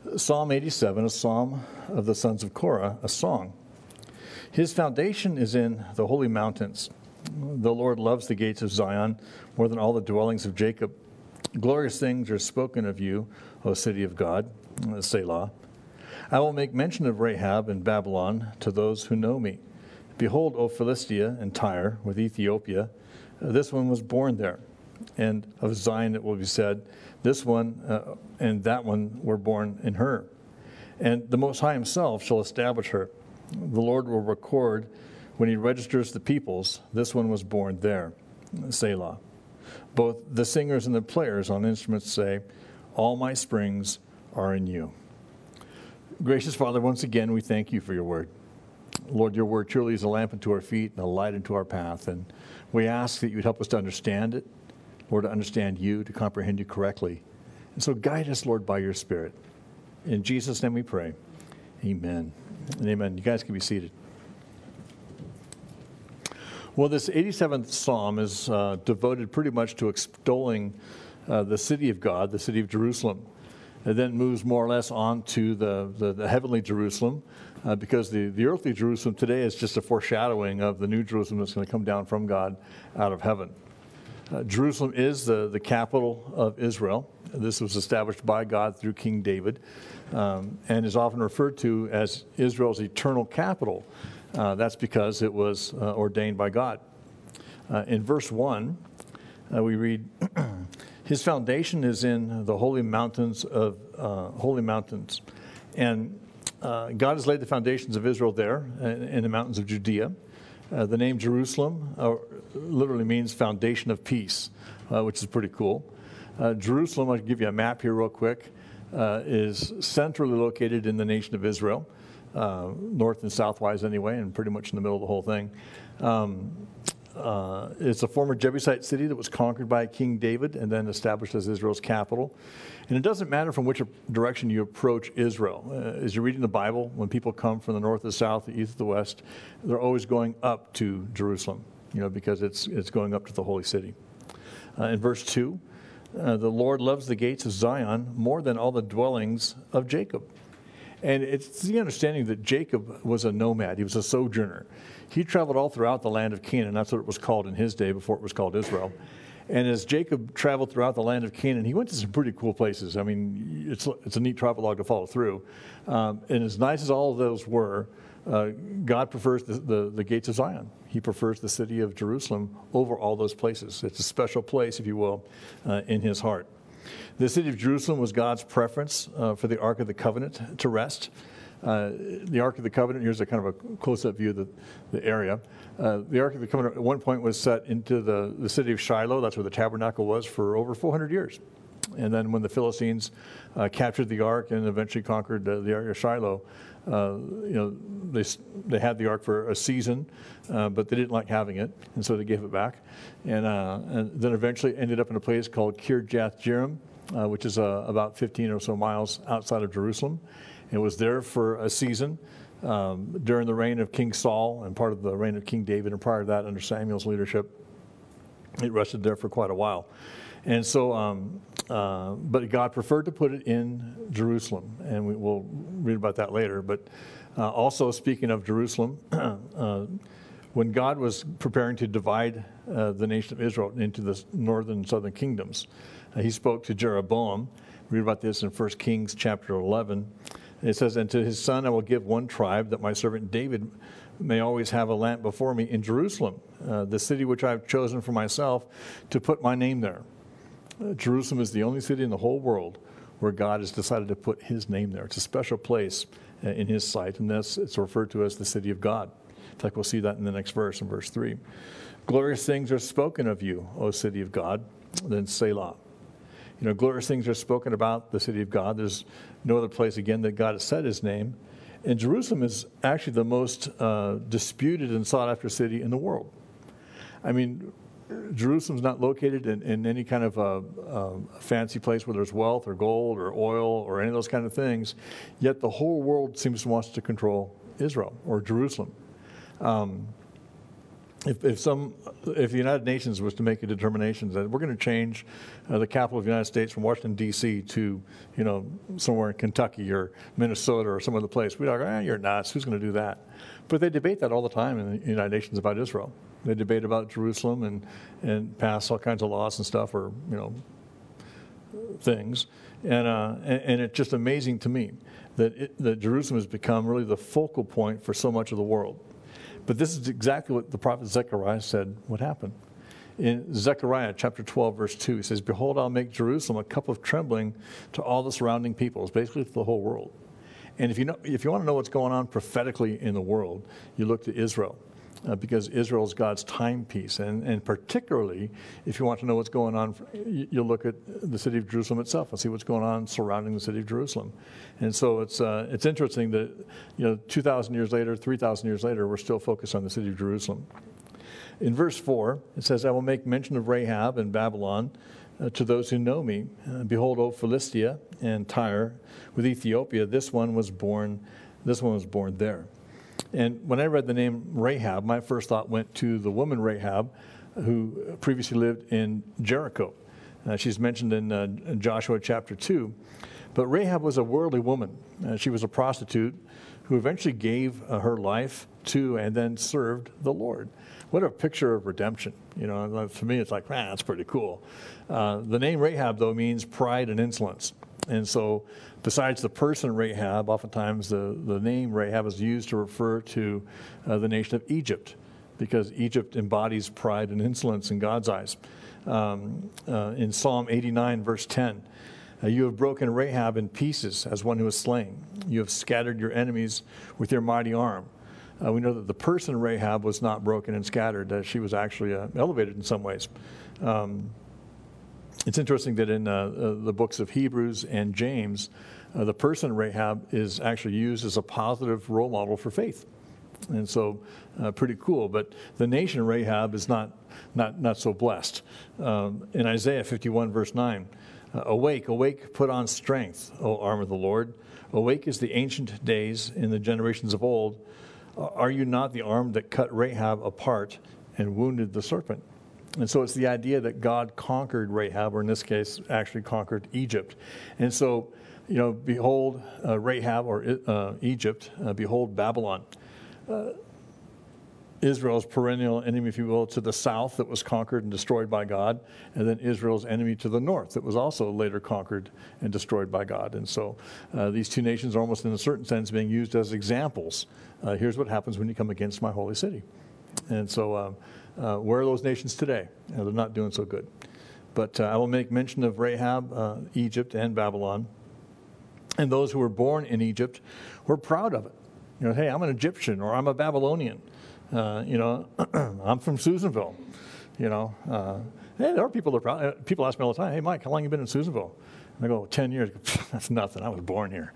Psalm 87, a psalm of the sons of Korah, a song. His foundation is in the holy mountains. The Lord loves the gates of Zion more than all the dwellings of Jacob. Glorious things are spoken of you, O city of God, Selah. I will make mention of Rahab and Babylon to those who know me. Behold, O Philistia and Tyre with Ethiopia, this one was born there. And of Zion it will be said, this one and that one were born in her. And the Most High himself shall establish her. The Lord will record when he registers the peoples, this one was born there, Selah. Both the singers and the players on instruments say, all my springs are in you. Gracious Father, once again, we thank you for your word. Lord, your word truly is a lamp unto our feet and a light unto our path. And we ask that you would help us to understand it, Lord, to understand you, to comprehend you correctly. And so guide us, Lord, by your Spirit. In Jesus' name we pray. Amen and amen. You guys can be seated. Well, this 87th Psalm is devoted pretty much to extolling the city of God, the city of Jerusalem. It then moves more or less on to the heavenly Jerusalem, because the earthly Jerusalem today is just a foreshadowing of the new Jerusalem that's going to come down from God out of heaven. Jerusalem is the capital of Israel. This was established by God through King David, and is often referred to as Israel's eternal capital. That's because it was ordained by God. In verse 1, we read, his foundation is in the holy mountains of holy mountains. And God has laid the foundations of Israel there in the mountains of Judea. The name Jerusalem literally means foundation of peace, which is pretty cool. Jerusalem, I'll give you a map here real quick, is centrally located in the nation of Israel, north and southwise anyway, and pretty much in the middle of the whole thing. It's a former Jebusite city that was conquered by King David and then established as Israel's capital. And it doesn't matter from which direction you approach Israel. As you're reading the Bible, when people come from the north, the south, the east, the west, they're always going up to Jerusalem, because it's going up to the holy city. In verse 2, the Lord loves the gates of Zion more than all the dwellings of Jacob. And it's the understanding that Jacob was a nomad. He was a sojourner. He traveled all throughout the land of Canaan. That's what it was called in his day before it was called Israel. And as Jacob traveled throughout the land of Canaan, he went to some pretty cool places. I mean, it's a neat travelogue to follow through. And as nice as all of those were, God prefers the gates of Zion. He prefers the city of Jerusalem over all those places. It's a special place, if you will, in his heart. The city of Jerusalem was God's preference for the Ark of the Covenant to rest. The Ark of the Covenant, here's a kind of a close-up view of the area. The Ark of the Covenant at one point was set into the city of Shiloh. That's where the tabernacle was for over 400 years. And then when the Philistines captured the Ark and eventually conquered the area of Shiloh, they had the Ark for a season, but they didn't like having it, and so they gave it back. And then eventually ended up in a place called Kirjath Jearim, which is about 15 or so miles outside of Jerusalem. It was there for a season during the reign of King Saul and part of the reign of King David, and prior to that under Samuel's leadership. It rested there for quite a while. And so, but God preferred to put it in Jerusalem, and we'll read about that later. But also speaking of Jerusalem, when God was preparing to divide the nation of Israel into the northern and southern kingdoms, he spoke to Jeroboam. Read about this in 1 Kings chapter 11. It says, and to his son I will give one tribe, that my servant David may always have a lamp before me in Jerusalem, the city which I have chosen for myself to put my name there. Jerusalem is the only city in the whole world where God has decided to put his name there. It's a special place in his sight, and it's referred to as the city of God. In fact, we'll see that in the next verse, in verse 3. Glorious things are spoken of you, O city of God, then Selah. Glorious things are spoken about the city of God. There's no other place, again, that God has said his name. And Jerusalem is actually the most disputed and sought-after city in the world. I mean, Jerusalem's not located in any kind of fancy place where there's wealth or gold or oil or any of those kind of things, yet the whole world seems to want to control Israel or Jerusalem. if the United Nations was to make a determination that we're going to change the capital of the United States from Washington D.C. to somewhere in Kentucky or Minnesota or some other place, we'd be like, you're nuts. Who's going to do that? But they debate that all the time in the United Nations about Israel. They debate about Jerusalem and pass all kinds of laws and stuff, or things, and it's just amazing to me that Jerusalem has become really the focal point for so much of the world. But this is exactly what the prophet Zechariah said would happen. In Zechariah chapter 12, verse 2, he says, "Behold, I'll make Jerusalem a cup of trembling to all the surrounding peoples," basically to the whole world. And if you want to know what's going on prophetically in the world, you look to Israel. Because Israel is God's timepiece. And particularly, if you want to know what's going on, you'll look at the city of Jerusalem itself and see what's going on surrounding the city of Jerusalem. And so it's interesting that 2,000 years later, 3,000 years later, we're still focused on the city of Jerusalem. In verse 4, it says, "I will make mention of Rahab and Babylon to those who know me. Behold, O Philistia and Tyre with Ethiopia, this one was born there." And when I read the name Rahab, my first thought went to the woman Rahab, who previously lived in Jericho. She's mentioned in Joshua chapter 2. But Rahab was a worldly woman. She was a prostitute who eventually gave her life to and then served the Lord. What a picture of redemption. For me, it's like, man, that's pretty cool. The name Rahab, though, means pride and insolence. And so besides the person Rahab, oftentimes the name Rahab is used to refer to the nation of Egypt, because Egypt embodies pride and insolence in God's eyes. In Psalm 89, verse 10, "You have broken Rahab in pieces as one who is slain. You have scattered your enemies with your mighty arm." We know that the person Rahab was not broken and scattered. She was actually elevated in some ways. It's interesting that in the books of Hebrews and James, the person Rahab is actually used as a positive role model for faith. And so pretty cool. But the nation Rahab is not so blessed. In Isaiah 51, verse 9, "Awake, awake, put on strength, O arm of the Lord. Awake as the ancient days in the generations of old. Are you not the arm that cut Rahab apart and wounded the serpent?" And so it's the idea that God conquered Rahab, or in this case, actually conquered Egypt. And so, behold Rahab, or Egypt, behold Babylon. Israel's perennial enemy, if you will, to the south that was conquered and destroyed by God, and then Israel's enemy to the north that was also later conquered and destroyed by God. And so these two nations are almost in a certain sense being used as examples. Here's what happens when you come against my holy city. And so where are those nations today? They're not doing so good. But I will make mention of Rahab, Egypt, and Babylon. And those who were born in Egypt were proud of it. Hey, I'm an Egyptian, or I'm a Babylonian. I'm from Susanville. Hey, there are people that are proud. People ask me all the time, "Hey, Mike, how long have you been in Susanville?" And I go, 10 years. That's nothing. I was born here,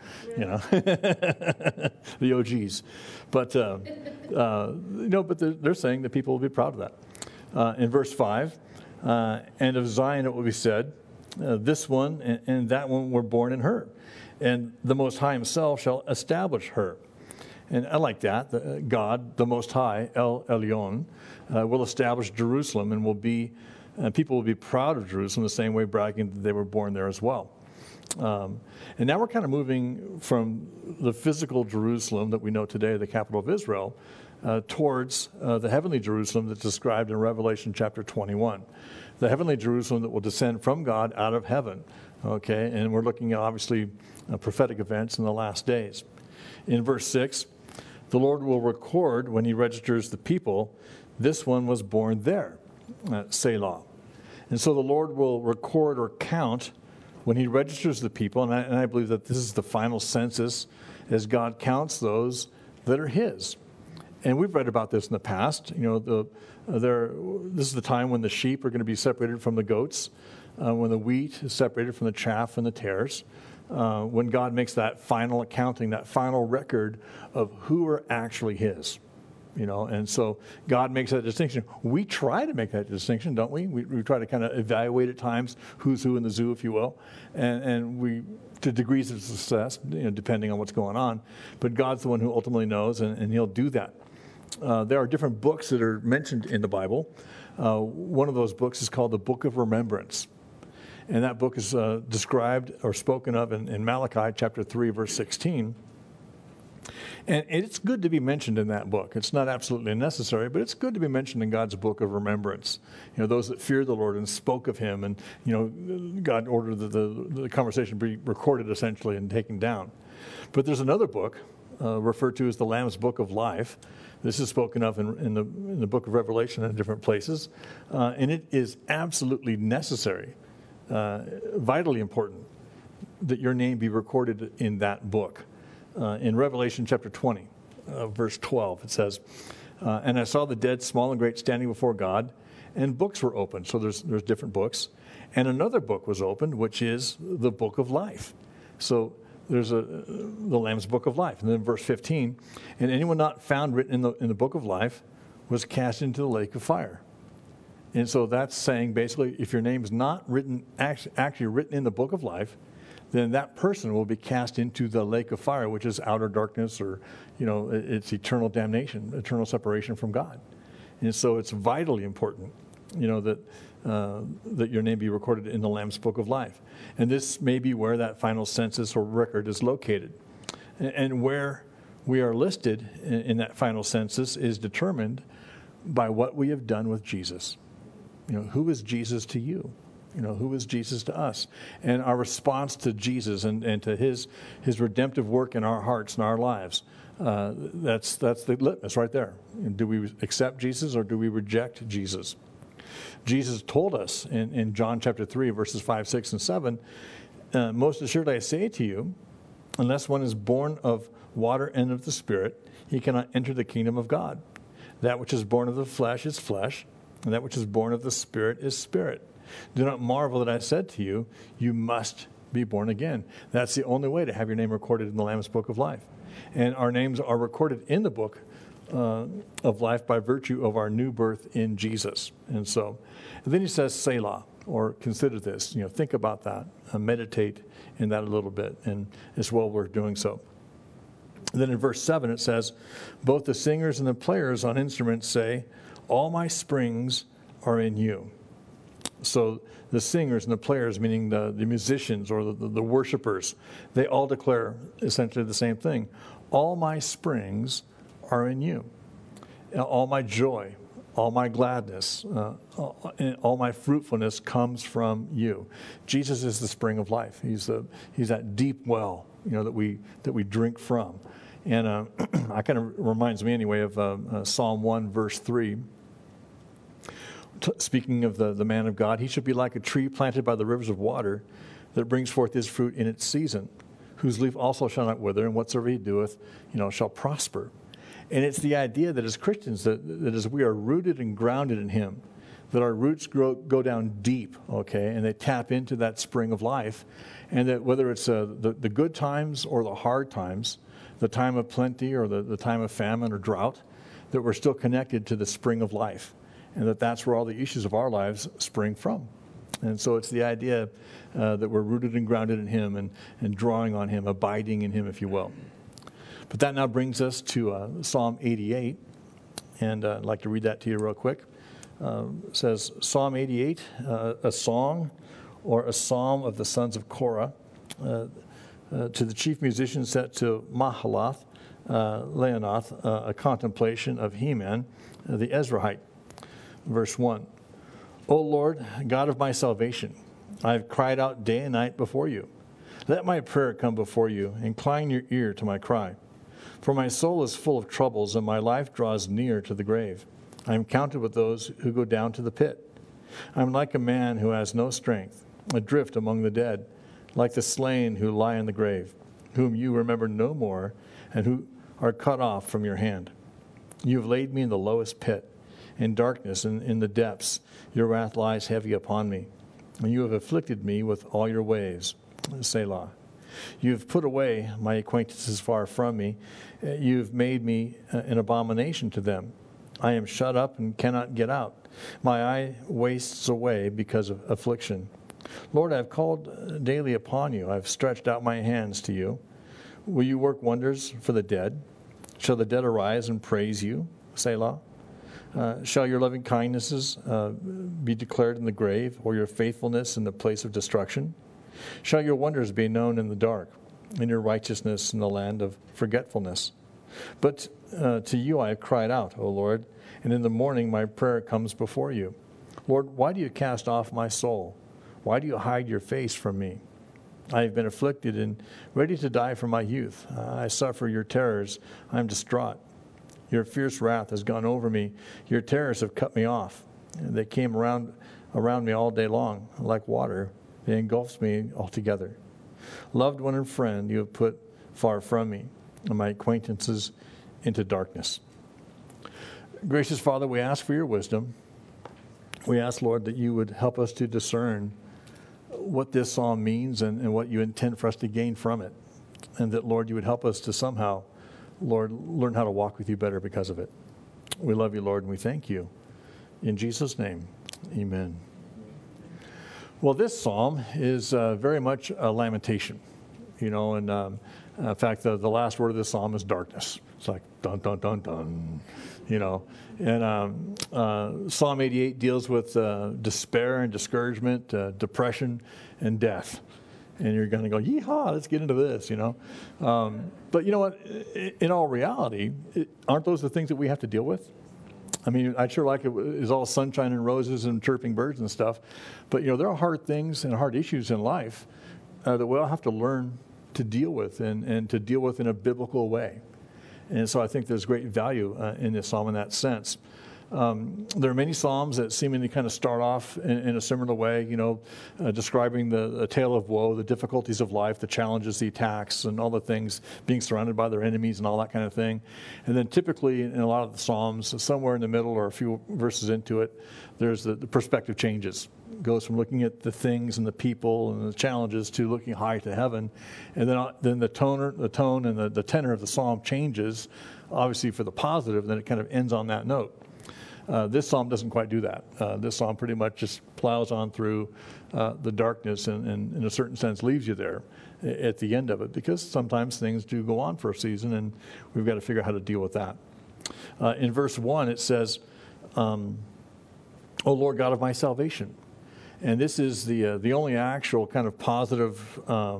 the OGs. But, but they're saying that people will be proud of that. In verse 5, "And of Zion it will be said, this one and that one were born in her, and the Most High himself shall establish her." And I like that. God, the Most High, El Elyon, will establish Jerusalem, and people will be proud of Jerusalem the same way, bragging that they were born there as well. And now we're kind of moving from the physical Jerusalem that we know today, the capital of Israel, towards the heavenly Jerusalem that's described in Revelation chapter 21. The heavenly Jerusalem that will descend from God out of heaven. Okay, and we're looking at, obviously, prophetic events in the last days. In verse 6, "The Lord will record when he registers the people, this one was born there," Selah. And so the Lord will record or count when he registers the people, and I believe that this is the final census as God counts those that are his. And we've read about this in the past. This is the time when the sheep are going to be separated from the goats, when the wheat is separated from the chaff and the tares. When God makes that final accounting, that final record of who are actually his, and so God makes that distinction. We try to make that distinction, don't we? We try to kind of evaluate at times who's who in the zoo, if you will, and we, to degrees of success, depending on what's going on. But God's the one who ultimately knows, and he'll do that. there are different books that are mentioned in the Bible. One of those books is called the Book of Remembrance. And that book is described or spoken of in Malachi chapter 3, verse 16. And it's good to be mentioned in that book. It's not absolutely necessary, but it's good to be mentioned in God's book of remembrance. Those that feared the Lord and spoke of him, and, God ordered the conversation be recorded essentially and taken down. But there's another book referred to as the Lamb's Book of Life. This is spoken of in the book of Revelation in different places. And it is absolutely necessary, vitally important, that your name be recorded in that book. In Revelation chapter 20, verse 12, it says, and I saw the dead, small and great, standing before God, and books were opened. So there's different books. And another book was opened, which is the book of life. So there's the Lamb's Book of Life. And then verse 15, and anyone not found written in the book of life was cast into the lake of fire. And so that's saying basically, if your name is not written, actually written in the book of life, then that person will be cast into the lake of fire, which is outer darkness, or, it's eternal damnation, eternal separation from God. And so it's vitally important, that your name be recorded in the Lamb's Book of Life. And this may be where that final census or record is located. And where we are listed in that final census is determined by what we have done with Jesus. Who is Jesus to you? Who is Jesus to us? And our response to Jesus and to his redemptive work in our hearts and our lives, that's the litmus right there. Do we accept Jesus or do we reject Jesus? Jesus told us in John chapter 3, verses 5, 6, and 7, most assuredly I say to you, unless one is born of water and of the Spirit, he cannot enter the kingdom of God. That which is born of the flesh is flesh, and that which is born of the Spirit is spirit. Do not marvel that I said to you, you must be born again. That's the only way to have your name recorded in the Lamb's Book of Life. And our names are recorded in the book of life by virtue of our new birth in Jesus. And then he says, Selah, or consider this. Think about that. Meditate in that a little bit. And it's well worth doing so. And then in verse 7 it says, both the singers and the players on instruments say, all my springs are in you. So the singers and the players, meaning the musicians or the worshipers, they all declare essentially the same thing. All my springs are in you. All my joy, all my gladness, all my fruitfulness comes from you. Jesus is the spring of life. He's that deep well, that we drink from. And that kind of reminds me anyway of Psalm 1, verse 3. Speaking of the man of God, he should be like a tree planted by the rivers of water that brings forth his fruit in its season, whose leaf also shall not wither, and whatsoever he doeth, shall prosper. And it's the idea that as Christians, that as we are rooted and grounded in him, that our roots go down deep, okay, and they tap into that spring of life, and that whether it's the good times or the hard times, the time of plenty or the time of famine or drought, that we're still connected to the spring of life. And that's where all the issues of our lives spring from. And so it's the idea that we're rooted and grounded in him and drawing on him, abiding in him, if you will. But that now brings us to Psalm 88. And I'd like to read that to you real quick. It says, Psalm 88, a song or a psalm of the sons of Korah, to the chief musician set to Mahalath, Leonoth, a contemplation of Heman, the Ezrahite. Verse 1, O Lord, God of my salvation, I have cried out day and night before you. Let my prayer come before you. Incline your ear to my cry. For my soul is full of troubles, and my life draws near to the grave. I am counted with those who go down to the pit. I am like a man who has no strength, adrift among the dead, like the slain who lie in the grave, whom you remember no more, and who are cut off from your hand. You have laid me in the lowest pit. In darkness and in the depths, your wrath lies heavy upon me. And you have afflicted me with all your ways. Selah. You have put away my acquaintances far from me. You have made me an abomination to them. I am shut up and cannot get out. My eye wastes away because of affliction. Lord, I have called daily upon you. I have stretched out my hands to you. Will you work wonders for the dead? Shall the dead arise and praise you? Selah. Shall your loving kindnesses be declared in the grave, or your faithfulness in the place of destruction? Shall your wonders be known in the dark, and your righteousness in the land of forgetfulness? But to you I have cried out, O Lord, and in the morning my prayer comes before you. Lord, why do you cast off my soul? Why do you hide your face from me? I have been afflicted and ready to die from my youth. I suffer your terrors. I am distraught. Your fierce wrath has gone over me. Your terrors have cut me off. They came around me all day long. Like water, they engulfed me altogether. Loved one and friend you have put far from me, and my acquaintances into darkness. Gracious Father, we ask for your wisdom. We ask, Lord, that you would help us to discern what this psalm means and what you intend for us to gain from it. And that, Lord, you would help us to somehow, Lord, learn how to walk with you better because of it. We love you, Lord, and we thank you. In Jesus' name, amen. Well, this psalm is very much a lamentation, and in fact, the last word of this psalm is darkness. It's like, dun, dun, dun, dun, And Psalm 88 deals with despair and discouragement, depression and death. And you're going to go, yeehaw, let's get into this, But you know what? In all reality, aren't those the things that we have to deal with? I mean, I'd sure like it is all sunshine and roses and chirping birds and stuff. But, there are hard things and hard issues in life that we all have to learn to deal with and to deal with in a biblical way. And so I think there's great value in this psalm in that sense. There are many psalms that seemingly kind of start off in a similar way, describing the tale of woe, the difficulties of life, the challenges, the attacks, and all the things, being surrounded by their enemies and all that kind of thing. And then typically in a lot of the psalms, somewhere in the middle or a few verses into it, there's the perspective changes. It goes from looking at the things and the people and the challenges to looking high to heaven. And then the tone and the tenor of the psalm changes, obviously for the positive, and then it kind of ends on that note. This psalm doesn't quite do that. This psalm pretty much just plows on through the darkness and in a certain sense leaves you there at the end of it, because sometimes things do go on for a season and we've got to figure out how to deal with that. In verse 1 it says, O Lord God of my salvation. And this is the only actual kind of positive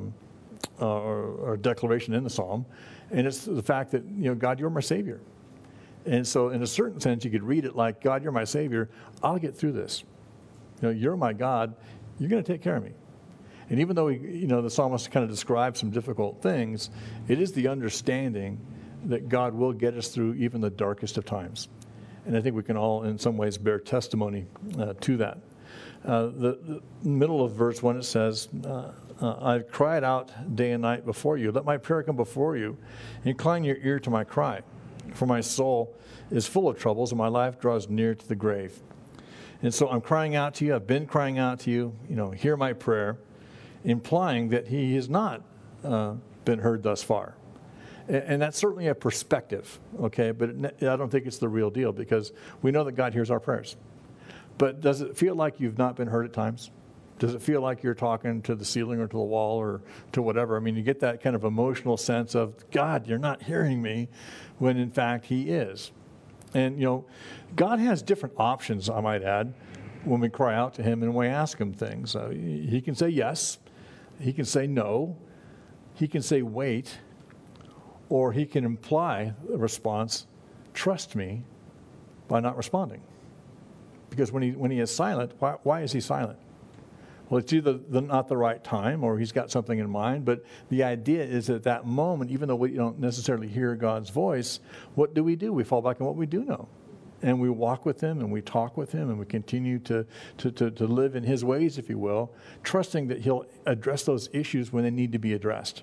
or declaration in the psalm. And it's the fact that, God, you're my Savior. And so in a certain sense, you could read it like, God, you're my Savior. I'll get through this. You're my God. You're going to take care of me. And even though, the psalmist kind of describes some difficult things, it is the understanding that God will get us through even the darkest of times. And I think we can all, in some ways, bear testimony to that. The middle of verse 1, it says, I've cried out day and night before you. Let my prayer come before you. Incline your ear to my cry. For my soul is full of troubles, and my life draws near to the grave. And so I'm crying out to you. I've been crying out to you. Hear my prayer, implying that he has not been heard thus far. And that's certainly a perspective, okay? But I don't think it's the real deal, because we know that God hears our prayers. But does it feel like you've not been heard at times? Does it feel like you're talking to the ceiling or to the wall or to whatever? I mean, you get that kind of emotional sense of, God, you're not hearing me, when in fact he is. And, God has different options, I might add, when we cry out to him and we ask him things. He can say yes. He can say no. He can say wait. Or he can imply a response, trust me, by not responding. Because when he is silent, why is he silent? Well, it's either not the right time or he's got something in mind. But the idea is that at that moment, even though we don't necessarily hear God's voice, what do? We fall back on what we do know. And we walk with him and we talk with him and we continue to live in his ways, if you will, trusting that he'll address those issues when they need to be addressed.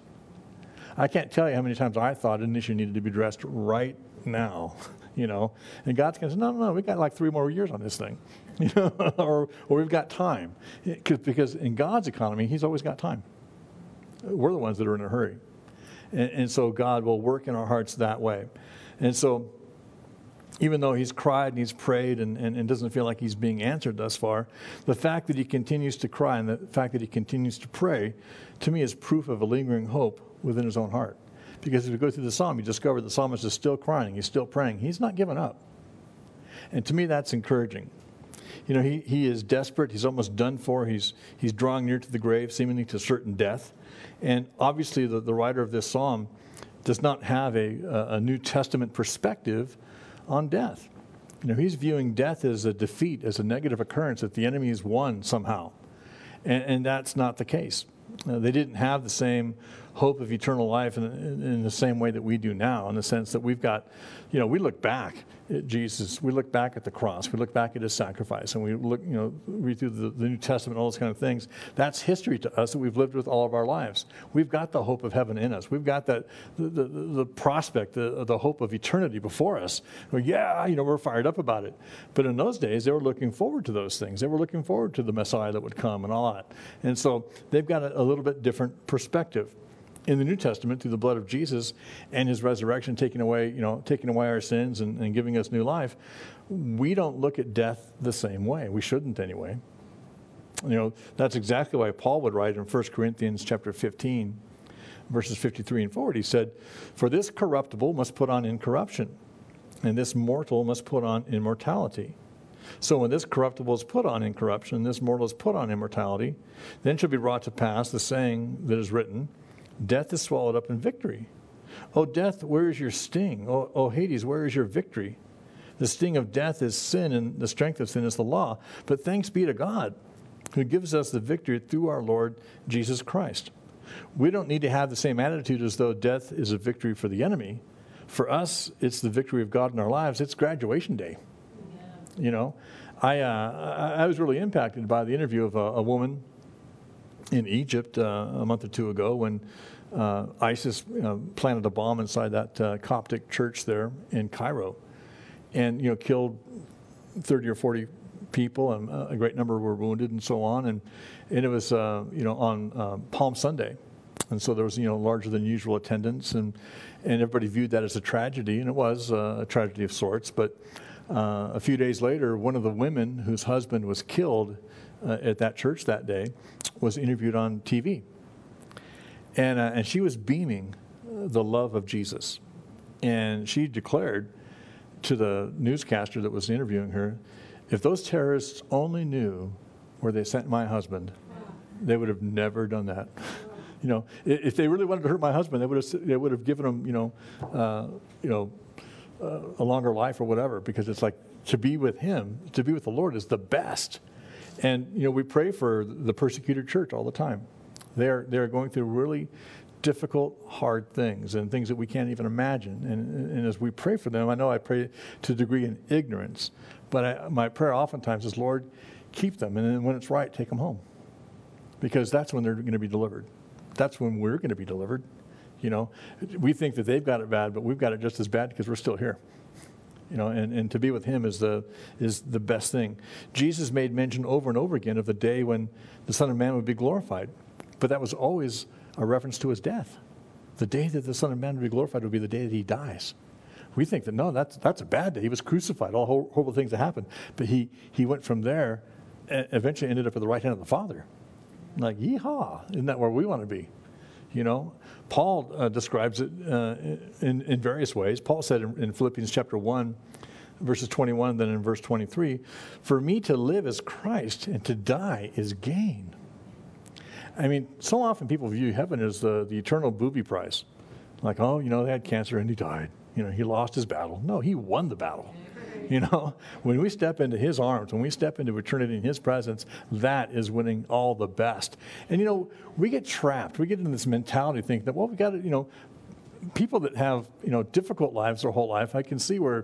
I can't tell you how many times I thought an issue needed to be addressed right now, And God's going to say, no, we got like 3 more years on this thing, or we've got time. Because in God's economy, he's always got time. We're the ones that are in a hurry. And so God will work in our hearts that way. And so even though he's cried and he's prayed and doesn't feel like he's being answered thus far, the fact that he continues to cry and the fact that he continues to pray, to me, is proof of a lingering hope within his own heart. Because if you go through the psalm, you discover the psalmist is still crying, he's still praying. He's not given up. And to me, that's encouraging. You know, he is desperate. He's almost done for. He's drawing near to the grave, seemingly to certain death. And obviously, the writer of this psalm does not have a New Testament perspective on death. You know, he's viewing death as a defeat, as a negative occurrence, that the enemy has won somehow. And that's not the case. They didn't have the same hope of eternal life in the same way that we do now, in the sense that we've got, you know, we look back at Jesus, we look back at the cross, we look back at his sacrifice, and we look, you know, read through the New Testament, all those kind of things. That's history to us that we've lived with all of our lives. We've got the hope of heaven in us. We've got that the prospect, the hope of eternity before us. Well, yeah, you know, we're fired up about it. But in those days, they were looking forward to those things. They were looking forward to the Messiah that would come and all that. And so they've got a little bit different perspective. In the New Testament, through the blood of Jesus and his resurrection, taking away our sins and giving us new life, we don't look at death the same way. We shouldn't anyway. You know, that's exactly why Paul would write in 1 Corinthians chapter 15, verses 53 and forward. He said, "For this corruptible must put on incorruption, and this mortal must put on immortality. So when this corruptible is put on incorruption, and this mortal is put on immortality, then shall be brought to pass the saying that is written, death is swallowed up in victory. O death, where is your sting? O Hades, where is your victory? The sting of death is sin, and the strength of sin is the law. But thanks be to God, who gives us the victory through our Lord Jesus Christ." We don't need to have the same attitude as though death is a victory for the enemy. For us, it's the victory of God in our lives. It's graduation day. Yeah. You know, I was really impacted by the interview of a woman in Egypt a month or two ago when ISIS planted a bomb inside that Coptic church there in Cairo, and killed 30 or 40 people, and a great number were wounded and so on. And it was on Palm Sunday, and so there was larger than usual attendance, and everybody viewed that as a tragedy, and it was a tragedy of sorts. But a few days later, one of the women whose husband was killed at that church that day was interviewed on TV, and she was beaming the love of Jesus, and she declared to the newscaster that was interviewing her, "If those terrorists only knew where they sent my husband, they would have never done that." If they really wanted to hurt my husband, they would have given him a longer life or whatever, because it's like, to be with him, to be with the Lord is the best. And we pray for the persecuted church all the time. They're going through really difficult, hard things, and things that we can't even imagine. And as we pray for them, I know I pray to a degree in ignorance, but my prayer oftentimes is, Lord, keep them, and then when it's right, take them home, because that's when they're going to be delivered. That's when we're going to be delivered. We think that they've got it bad, but we've got it just as bad because we're still here. And to be with him is the best thing. Jesus made mention over and over again of the day when the Son of Man would be glorified, but that was always a reference to his death. The day that the Son of Man would be glorified would be the day that he dies. We think that, no, that's a bad day. He was crucified, all horrible things that happened. But he went from there and eventually ended up at the right hand of the Father. Like, yeehaw, isn't that where we want to be? Paul describes it in various ways. Paul said in Philippians chapter 1, verses 21, then in verse 23, "For me to live is Christ, and to die is gain." I mean, so often people view heaven as the eternal booby prize. Like, they had cancer and he died. He lost his battle. No, he won the battle. When we step into his arms, when we step into eternity in his presence, that is winning all the best. And, we get trapped. We get into this mentality thinking that, we got to, people that have, difficult lives their whole life, I can see where,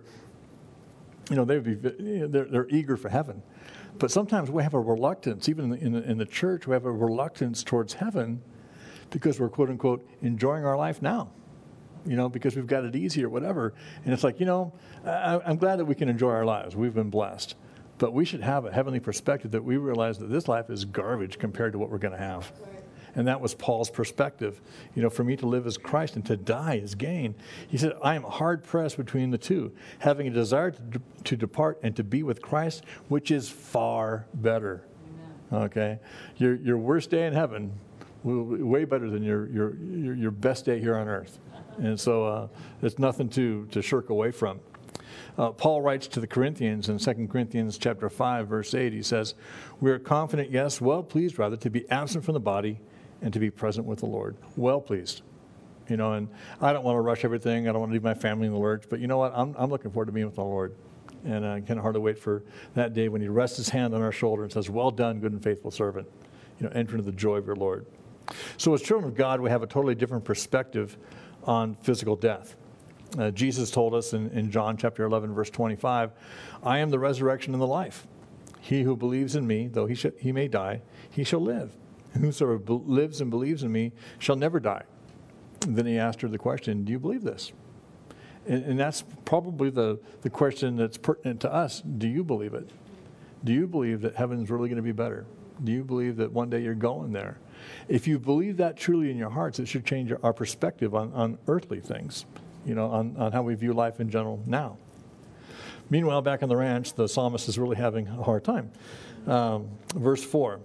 they're eager for heaven. But sometimes we have a reluctance, even in the church, we have a reluctance towards heaven because we're, quote unquote, enjoying our life now. Because we've got it easy or whatever. And it's like, I'm glad that we can enjoy our lives. We've been blessed. But we should have a heavenly perspective that we realize that this life is garbage compared to what we're going to have. And that was Paul's perspective. For me to live is Christ and to die is gain. He said, I am hard pressed between the two, having a desire to depart and to be with Christ, which is far better. Amen. Okay? Your worst day in heaven will be way better than your best day here on earth. And so it's nothing to shirk away from. Paul writes to the Corinthians in 2 Corinthians chapter 5, verse 8, he says, "We are confident, yes, well pleased rather, to be absent from the body and to be present with the Lord." Well pleased. You know, and I don't want to rush everything. I don't want to leave my family in the lurch. But you know what? I'm looking forward to being with the Lord. And I can hardly wait for that day when he rests his hand on our shoulder and says, "Well done, good and faithful servant. You know, enter into the joy of your Lord." So as children of God, we have a totally different perspective on physical death. Jesus told us in John chapter 11, verse 25, "I am the resurrection and the life. He who believes in me, though he may die, he shall live. Whosoever lives and believes in me shall never die." And then he asked her the question, "Do you believe this?" And that's probably the question that's pertinent to us. Do you believe it? Do you believe that heaven's really going to be better? Do you believe that one day you're going there? If you believe that truly in your hearts, it should change our perspective on earthly things, you know, on how we view life in general now. Meanwhile, back on the ranch, the psalmist is really having a hard time. Verse 4,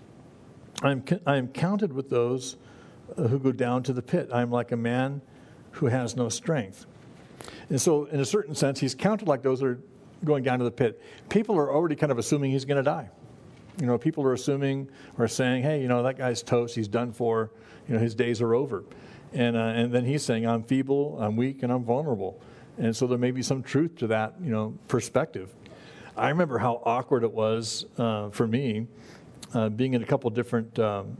I am counted with those who go down to the pit. I am like a man who has no strength. And so, in a certain sense, he's counted like those that are going down to the pit. People are already kind of assuming he's going to die. You know, people are assuming or saying, "Hey, you know, that guy's toast. He's done for. You know, his days are over." And then he's saying, "I'm feeble, I'm weak, and I'm vulnerable." And so there may be some truth to that, you know, perspective. I remember how awkward it was for me being in a couple different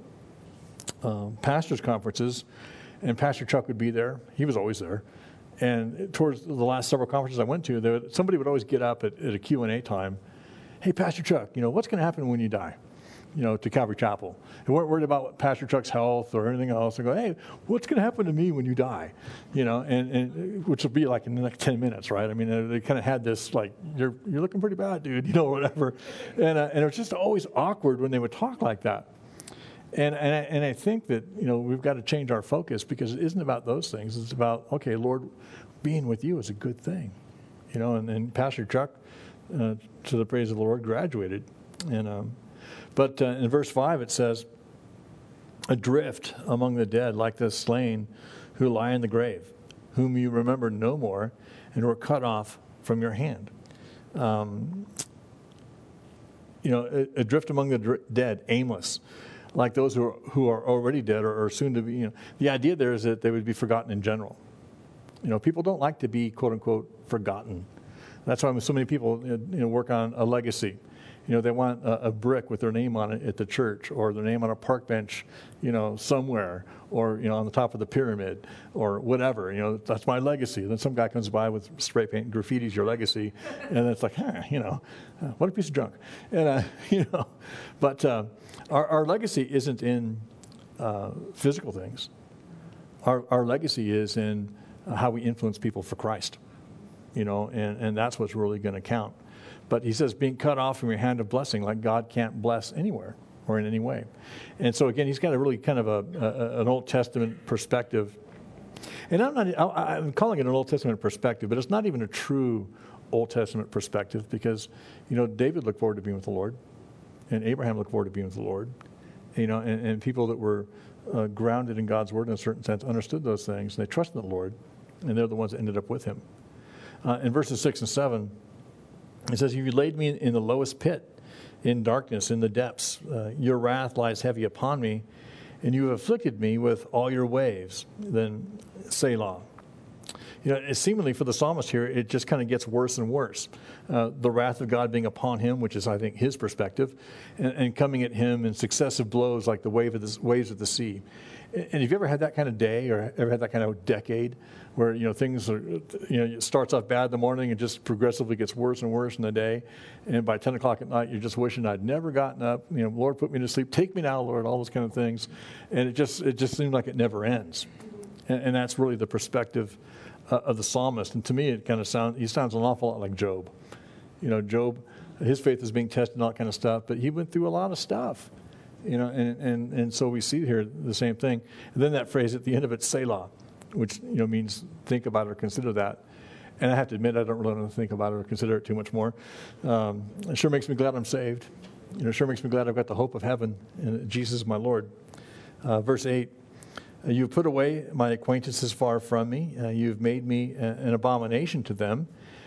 pastors' conferences, and Pastor Chuck would be there. He was always there. And towards the last several conferences I went to, somebody would always get up at a Q&A time. "Hey, Pastor Chuck, you know, what's going to happen when you die?" You know, to Calvary Chapel. They weren't worried about Pastor Chuck's health or anything else. They go, "Hey, what's going to happen to me when you die?" You know, and which will be like in the next 10 minutes, right? I mean, they kind of had this like, you're looking pretty bad, dude, you know, whatever. And it was just always awkward when they would talk like that. And I think that, you know, we've got to change our focus, because it isn't about those things. It's about, okay, Lord, being with you is a good thing. You know, and Pastor Chuck, to the praise of the Lord, graduated. But in verse 5 it says, "Adrift among the dead like the slain who lie in the grave, whom you remember no more, and were cut off from your hand." You know, adrift among the dead, aimless, like those who are already dead or soon to be. You know, the idea there is that they would be forgotten in general. You know, people don't like to be, quote unquote, forgotten. That's why so many people, you know, work on a legacy. You know, they want a brick with their name on it at the church, or their name on a park bench, you know, somewhere, or, you know, on the top of the pyramid, or whatever. You know, that's my legacy. And then some guy comes by with spray paint and graffitis your legacy, and it's like, you know, what a piece of junk. And, you know, but our legacy isn't in physical things. Our legacy is in how we influence people for Christ, you know, and that's what's really going to count. But he says, being cut off from your hand of blessing, like God can't bless anywhere or in any way. And so, again, he's got a really kind of an Old Testament perspective. And I'm calling it an Old Testament perspective, but it's not even a true Old Testament perspective, because, you know, David looked forward to being with the Lord, and Abraham looked forward to being with the Lord. You know, and people that were grounded in God's word in a certain sense understood those things, and they trusted the Lord, and they're the ones that ended up with him. In verses 6 and 7, it says, "You laid me in the lowest pit, in darkness, in the depths. Your wrath lies heavy upon me, and you have afflicted me with all your waves." Then Selah. You know, seemingly for the psalmist here, it just kind of gets worse and worse. The wrath of God being upon him, which is, I think, his perspective, and coming at him in successive blows like the waves of the sea. And have you ever had that kind of day, or ever had that kind of decade where, you know, things are, you know, it starts off bad in the morning and just progressively gets worse and worse in the day, and by 10 o'clock at night you're just wishing I'd never gotten up. You know, Lord, put me to sleep, take me now, Lord, all those kind of things, and it just seems like it never ends. And that's really the perspective of the psalmist. And to me, it kind of sounds an awful lot like Job. You know, Job, his faith is being tested and all that kind of stuff, but he went through a lot of stuff. You know, and so we see here the same thing. And then that phrase at the end of it, Selah, which, you know, means think about it or consider that. And I have to admit, I don't really want to think about it or consider it too much more. It sure makes me glad I'm saved. You know, it sure makes me glad I've got the hope of heaven, and Jesus is my Lord. Verse 8, "You've put away my acquaintances far from me. You've made me an abomination to them.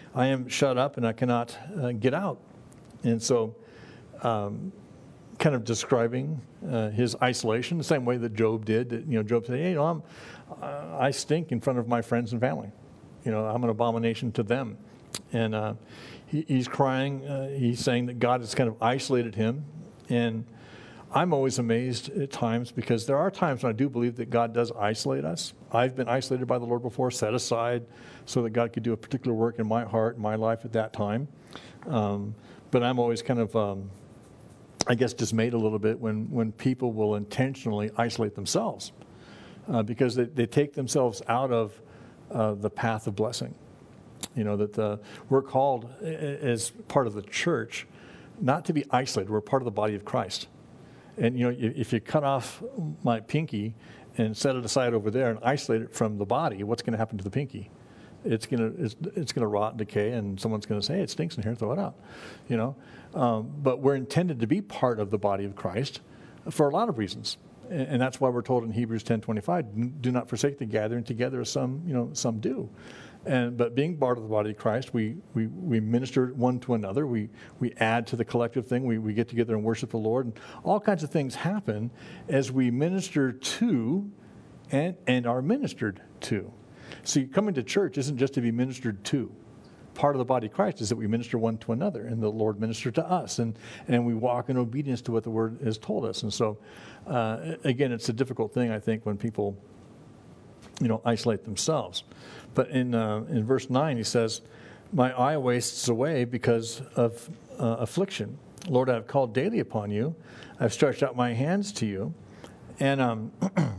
I am shut up and I cannot get out. And so kind of describing his isolation, the same way that Job did. That, Job said, hey, I stink in front of my friends and family. I'm an abomination to them. And he's crying. He's saying that God has kind of isolated him. And I'm always amazed at times, because there are times when I do believe that God does isolate us. I've been isolated by the Lord before, set aside so that God could do a particular work in my heart, in my life at that time. But I'm always kind of, I guess, dismayed a little bit when people will intentionally isolate themselves because they take themselves out of the path of blessing. That we're called as part of the church not to be isolated. We're part of the body of Christ. And, if you cut off my pinky and set it aside over there and isolate it from the body, what's going to happen to the pinky? It's going to rot and decay, and someone's going to say, hey, it stinks in here, throw it out. But we're intended to be part of the body of Christ for a lot of reasons. And that's why we're told in Hebrews 10:25, do not forsake the gathering together as some do. But being part of the body of Christ, we minister one to another. We add to the collective thing. We get together and worship the Lord. And all kinds of things happen as we minister to and are ministered to. See, coming to church isn't just to be ministered to. Part of the body of Christ is that we minister one to another, and the Lord ministered to us, and we walk in obedience to what the Word has told us. And so, again, it's a difficult thing, I think, when people, isolate themselves. But in verse 9, he says, my eye wastes away because of affliction. Lord, I have called daily upon you. I've stretched out my hands to you. And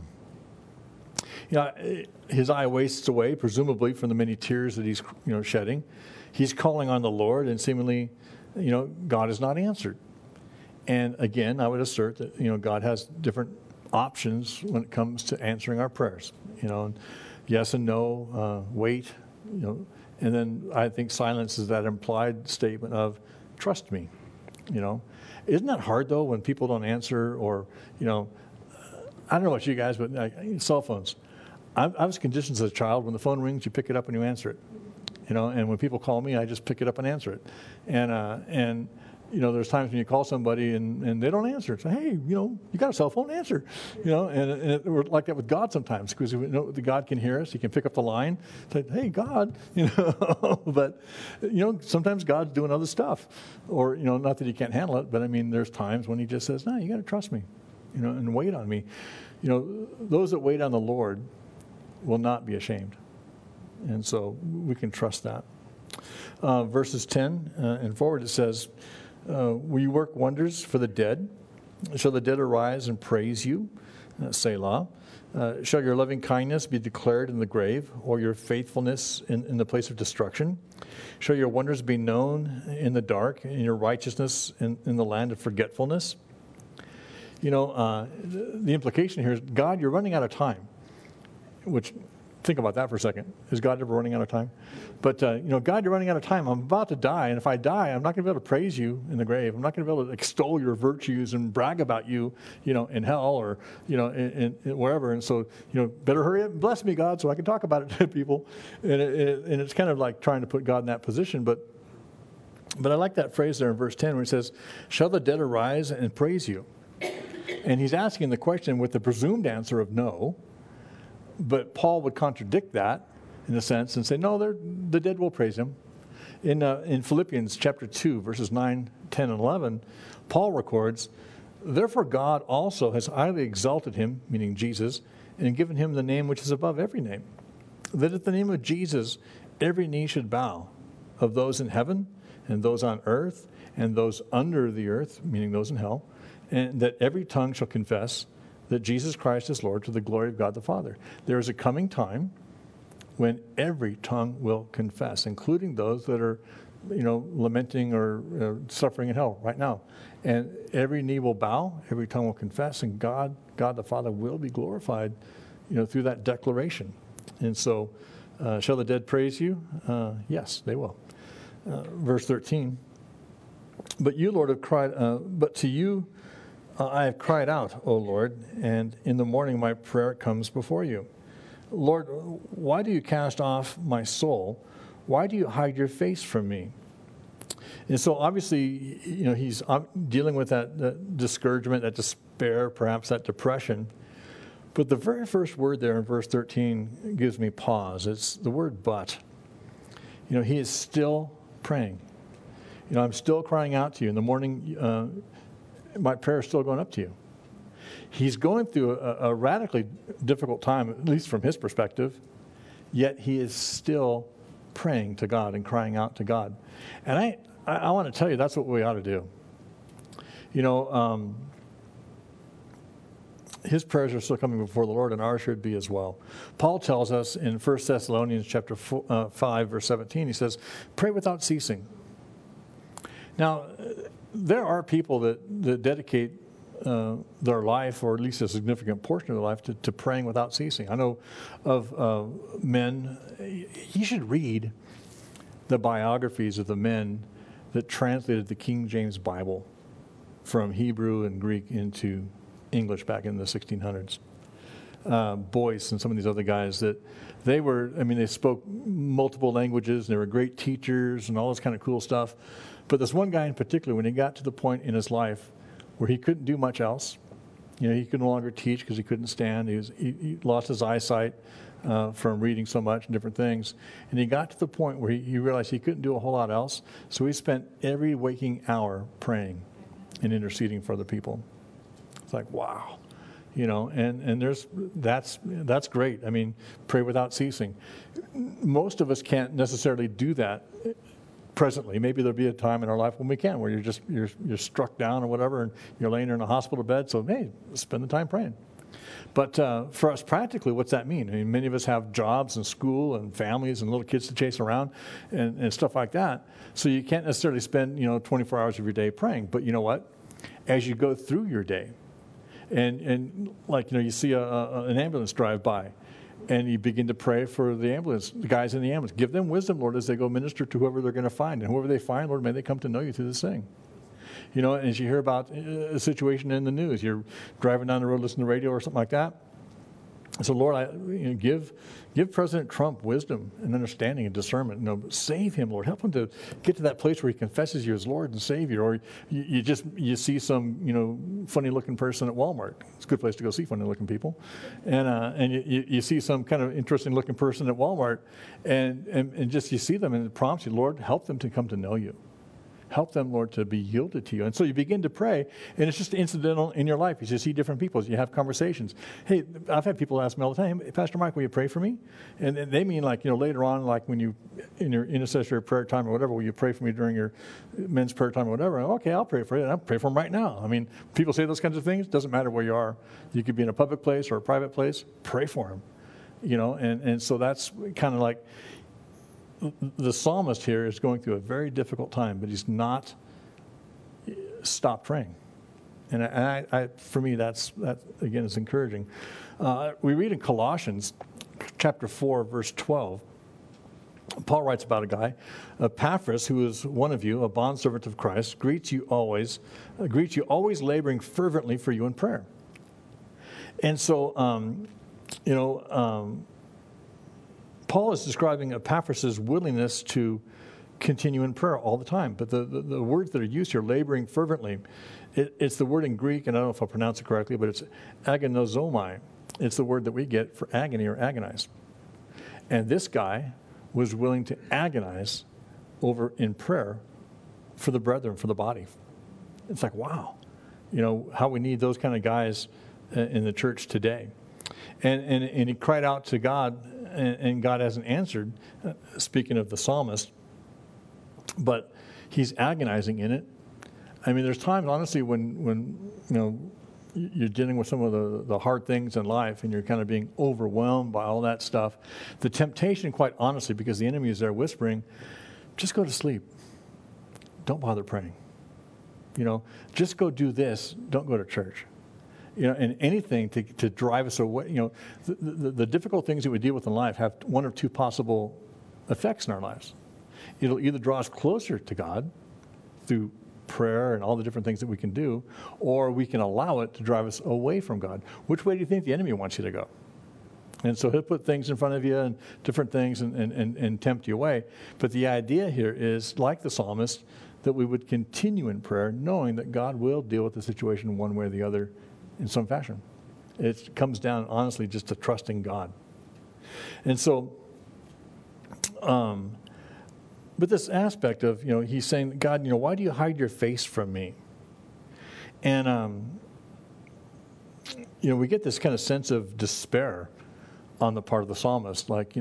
his eye wastes away, presumably from the many tears that he's shedding. He's calling on the Lord, and seemingly, God is not answered. And again, I would assert that God has different options when it comes to answering our prayers. Yes and no, wait, and then I think silence is that implied statement of trust me. Isn't that hard though when people don't answer, or I don't know about you guys, but cell phones. I was conditioned as a child, when the phone rings, you pick it up and you answer it. And when people call me, I just pick it up and answer it. And there's times when you call somebody and they don't answer. Say, hey, you got a cell phone, answer. And we're like that with God sometimes, because the God can hear us. He can pick up the line, say, hey, God, But, sometimes God's doing other stuff. Or, not that he can't handle it, but I mean, there's times when he just says, no, you got to trust me, and wait on me. Those that wait on the Lord will not be ashamed. And so we can trust that. Verses 10 and forward, it says, will you work wonders for the dead? Shall the dead arise and praise you? Selah. Shall your loving kindness be declared in the grave, or your faithfulness in the place of destruction? Shall your wonders be known in the dark, and your righteousness in the land of forgetfulness? The implication here is, God, you're running out of time. Which, think about that for a second. Is God ever running out of time? But, God, you're running out of time. I'm about to die, and if I die, I'm not going to be able to praise you in the grave. I'm not going to be able to extol your virtues and brag about you, in hell or, in wherever. And so, better hurry up and bless me, God, so I can talk about it to people. And it's kind of like trying to put God in that position. But I like that phrase there in verse 10 where he says, shall the dead arise and praise you? And he's asking the question with the presumed answer of no. But Paul would contradict that in a sense and say, no, the dead will praise him. In Philippians chapter 2, verses 9, 10, and 11, Paul records, therefore God also has highly exalted him, meaning Jesus, and given him the name which is above every name, that at the name of Jesus every knee should bow, of those in heaven and those on earth and those under the earth, meaning those in hell, and that every tongue shall confess that Jesus Christ is Lord, to the glory of God the Father. There is a coming time when every tongue will confess, including those that are, lamenting or suffering in hell right now. And every knee will bow, every tongue will confess, and God the Father will be glorified, through that declaration. And so, shall the dead praise you? Yes, they will. Verse 13. But you, Lord, have cried. But to you I have cried out, O Lord, and in the morning my prayer comes before you. Lord, why do you cast off my soul Why do you hide your face from me? And so obviously, he's dealing with that discouragement, that despair, perhaps that depression. But the very first word there in verse 13 gives me pause. It's the word but. He is still praying. I'm still crying out to you. In the morning, my prayer is still going up to you. He's going through a radically difficult time, at least from his perspective, yet he is still praying to God and crying out to God. And I want to tell you, that's what we ought to do. His prayers are still coming before the Lord, and ours should be as well. Paul tells us in 1 Thessalonians chapter 5, verse 17, he says, pray without ceasing. Now, there are people that dedicate their life, or at least a significant portion of their life, to praying without ceasing. I know of men, you should read the biographies of the men that translated the King James Bible from Hebrew and Greek into English back in the 1600s. Boyce and some of these other guys they spoke multiple languages, and they were great teachers and all this kind of cool stuff. But this one guy in particular, when he got to the point in his life where he couldn't do much else, he could no longer teach because he couldn't stand. He lost his eyesight from reading so much and different things. And he got to the point where he realized he couldn't do a whole lot else. So he spent every waking hour praying and interceding for other people. It's like, wow. And that's great. I mean, pray without ceasing. Most of us can't necessarily do that presently. Maybe there'll be a time in our life when we can, where you're struck down or whatever, and you're laying in a hospital bed. So, hey, spend the time praying. But for us practically, what's that mean? I mean, many of us have jobs and school and families and little kids to chase around and stuff like that. So you can't necessarily spend 24 hours of your day praying. But you know what? As you go through your day, and like you see an ambulance drive by, and you begin to pray for the guys in the ambulance. Give them wisdom, Lord, as they go minister to whoever they're going to find. And whoever they find, Lord, may they come to know you through this thing. And as you hear about a situation in the news, you're driving down the road, listening to the radio or something like that. So, Lord, give President Trump wisdom and understanding and discernment. Save him, Lord. Help him to get to that place where he confesses you as Lord and Savior. Or you see some funny-looking person at Walmart. It's a good place to go see funny-looking people. And you see some kind of interesting-looking person at Walmart, and just you see them, and it prompts you, Lord, help them to come to know you. Help them, Lord, to be yielded to you. And so you begin to pray, and it's just incidental in your life. You just see different people. You have conversations. Hey, I've had people ask me all the time, hey, Pastor Mike, will you pray for me? And they mean later on, like when you, in your intercessory prayer time or whatever, will you pray for me during your men's prayer time or whatever? Okay, I'll pray for you. And I'll pray for them right now. I mean, people say those kinds of things. It doesn't matter where you are. You could be in a public place or a private place. Pray for them. And so that's kind of like, the psalmist here is going through a very difficult time, but he's not stopped praying. And I for me, that again is encouraging. We read in Colossians chapter 4, verse 12, Paul writes about a guy, Epaphras, who is one of you, a bondservant of Christ, greets you always laboring fervently for you in prayer. And so, Paul is describing Epaphras' willingness to continue in prayer all the time. But the words that are used here, laboring fervently, it's the word in Greek, and I don't know if I'll pronounce it correctly, but it's agonizomai. It's the word that we get for agony or agonize. And this guy was willing to agonize over in prayer for the brethren, for the body. It's like, wow, how we need those kind of guys in the church today. And he cried out to God, and God hasn't answered, speaking of the psalmist, but he's agonizing in it. I mean, there's times, honestly, when you're dealing with some of the hard things in life and you're kind of being overwhelmed by all that stuff. The temptation, quite honestly, because the enemy is there whispering, just go to sleep. Don't bother praying. Just go do this. Don't go to church. And anything to drive us away. The difficult things that we deal with in life have one or two possible effects in our lives. It'll either draw us closer to God through prayer and all the different things that we can do, or we can allow it to drive us away from God. Which way do you think the enemy wants you to go? And so he'll put things in front of you and different things and tempt you away. But the idea here is, like the psalmist, that we would continue in prayer knowing that God will deal with the situation one way or the other in some fashion. It comes down, honestly, just to trusting God. And so, but this aspect of, he's saying, God, why do you hide your face from me? And, we get this kind of sense of despair on the part of the psalmist. Like,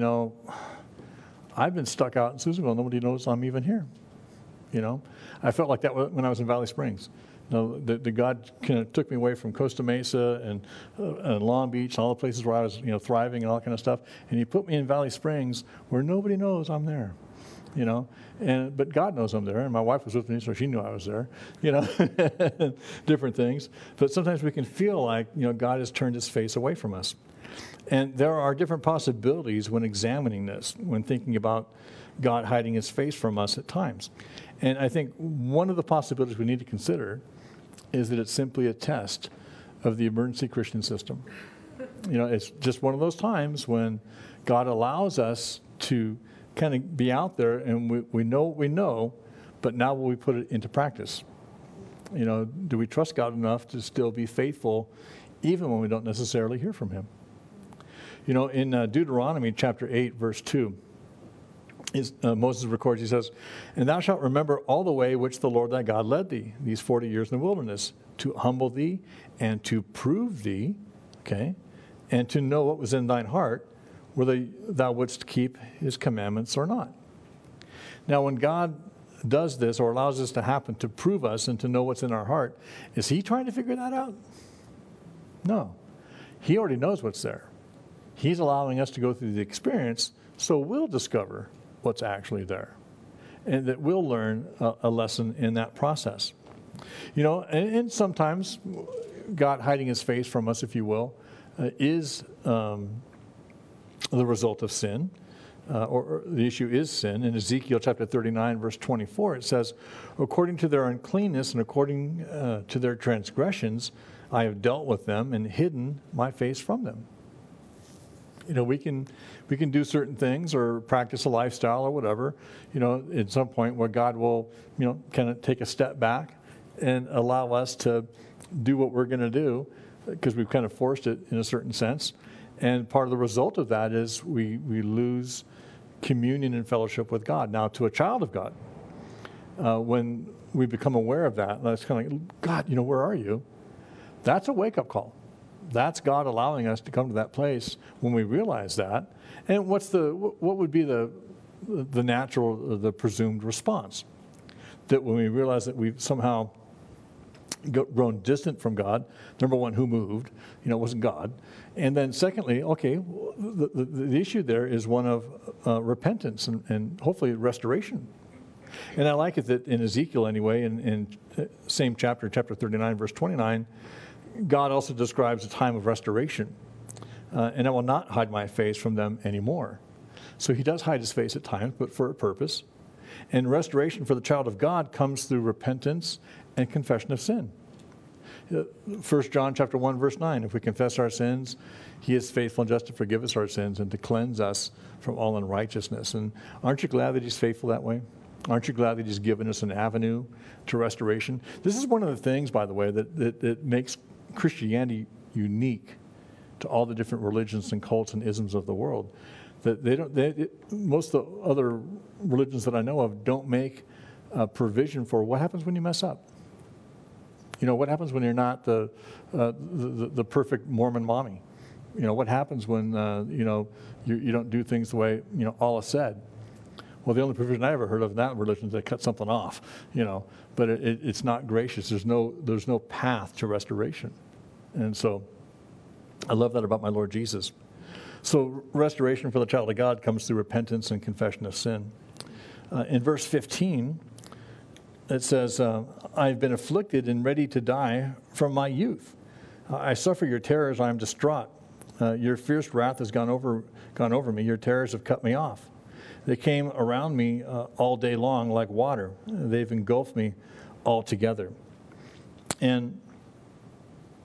I've been stuck out in Susanville. Nobody knows I'm even here. I felt like that when I was in Valley Springs. The God kind of took me away from Costa Mesa and Long Beach, all the places where I was, thriving and all that kind of stuff. And he put me in Valley Springs where nobody knows I'm there, but God knows I'm there. And my wife was with me, so she knew I was there, different things. But sometimes we can feel like, God has turned his face away from us. And there are different possibilities when examining this, when thinking about God hiding his face from us at times. And I think one of the possibilities we need to consider is that it's simply a test of the emergency Christian system. It's just one of those times when God allows us to kind of be out there and we know what we know, but now will we put it into practice? Do we trust God enough to still be faithful even when we don't necessarily hear from him? In Deuteronomy chapter 8, verse 2, Moses records, he says, "And thou shalt remember all the way which the Lord thy God led thee these 40 years in the wilderness, to humble thee and to prove thee," okay, "and to know what was in thine heart, whether thou wouldst keep his commandments or not." Now, when God does this or allows this to happen to prove us and to know what's in our heart, is he trying to figure that out? No. He already knows what's there. He's allowing us to go through the experience so we'll discover what's actually there, and that we'll learn a lesson in that process. And sometimes God hiding his face from us, if you will, is the result of sin, or the issue is sin. In Ezekiel chapter 39, verse 24, it says, "According to their uncleanness and according to their transgressions, I have dealt with them and hidden my face from them." We can do certain things or practice a lifestyle or whatever, at some point where God will, kind of take a step back and allow us to do what we're going to do because we've kind of forced it in a certain sense. And part of the result of that is we lose communion and fellowship with God. Now, to a child of God, when we become aware of that, that's kind of like, God, where are you? That's a wake-up call. That's God allowing us to come to that place when we realize that. And what would be the natural, the presumed response? That when we realize that we've somehow grown distant from God, number one, who moved? It wasn't God. And then secondly, okay, the issue there is one of repentance and hopefully restoration. And I like it that in Ezekiel anyway, in same chapter 39, verse 29, God also describes a time of restoration. And I will not hide my face from them anymore. So he does hide his face at times, but for a purpose. And restoration for the child of God comes through repentance and confession of sin. 1 John chapter 1, verse 9, if we confess our sins, he is faithful and just to forgive us our sins and to cleanse us from all unrighteousness. And aren't you glad that he's faithful that way? Aren't you glad that he's given us an avenue to restoration? This is one of the things, by the way, that makes Christianity unique to all the different religions and cults and isms of the world. That most of the other religions that I know of don't make a provision for what happens when you mess up. What happens when you're not the perfect Mormon mommy? What happens when you don't do things the way Allah said? Well, the only provision I ever heard of in that religion is they cut something off, but it's not gracious. There's no path to restoration. And so I love that about my Lord Jesus. So restoration for the child of God comes through repentance and confession of sin. In verse 15, it says, I've been afflicted and ready to die from my youth. I suffer your terrors, I am distraught. Your fierce wrath has gone over me. Your terrors have cut me off. They came around me all day long like water. They've engulfed me altogether. And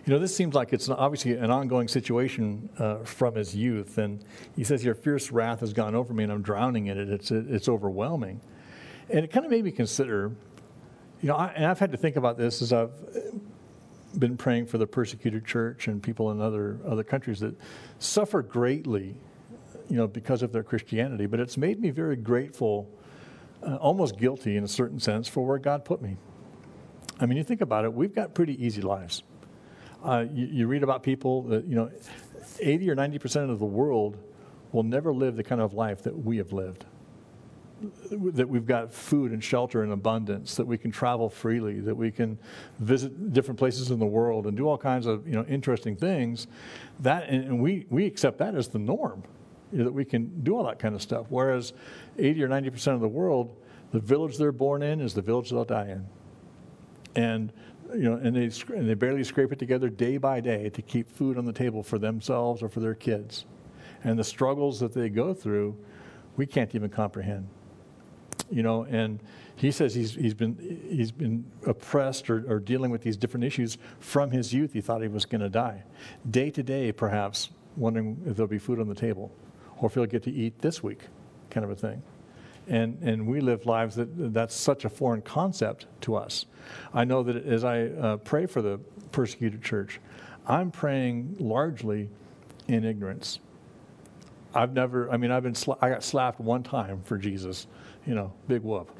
This seems like it's obviously an ongoing situation from his youth. And he says, your fierce wrath has gone over me and I'm drowning in it. It's overwhelming. And it kind of made me consider, and I've had to think about this as I've been praying for the persecuted church and people in other countries that suffer greatly, because of their Christianity. But it's made me very grateful, almost guilty in a certain sense, for where God put me. I mean, you think about it, we've got pretty easy lives. You read about people that, 80 or 90% of the world will never live the kind of life that we have lived. That we've got food and shelter in abundance, that we can travel freely, that we can visit different places in the world and do all kinds of, interesting things. And we accept that as the norm, that we can do all that kind of stuff. Whereas 80 or 90% of the world, the village they're born in is the village they'll die in. And they barely scrape it together day by day to keep food on the table for themselves or for their kids. And the struggles that they go through, we can't even comprehend. And he says he's been oppressed or dealing with these different issues from his youth. He thought he was going to die. Day to day, perhaps, wondering if there'll be food on the table or if he'll get to eat this week, kind of a thing. And we live lives that's such a foreign concept to us. I know that as I pray for the persecuted church, I'm praying largely in ignorance. I got slapped one time for Jesus, big whoop,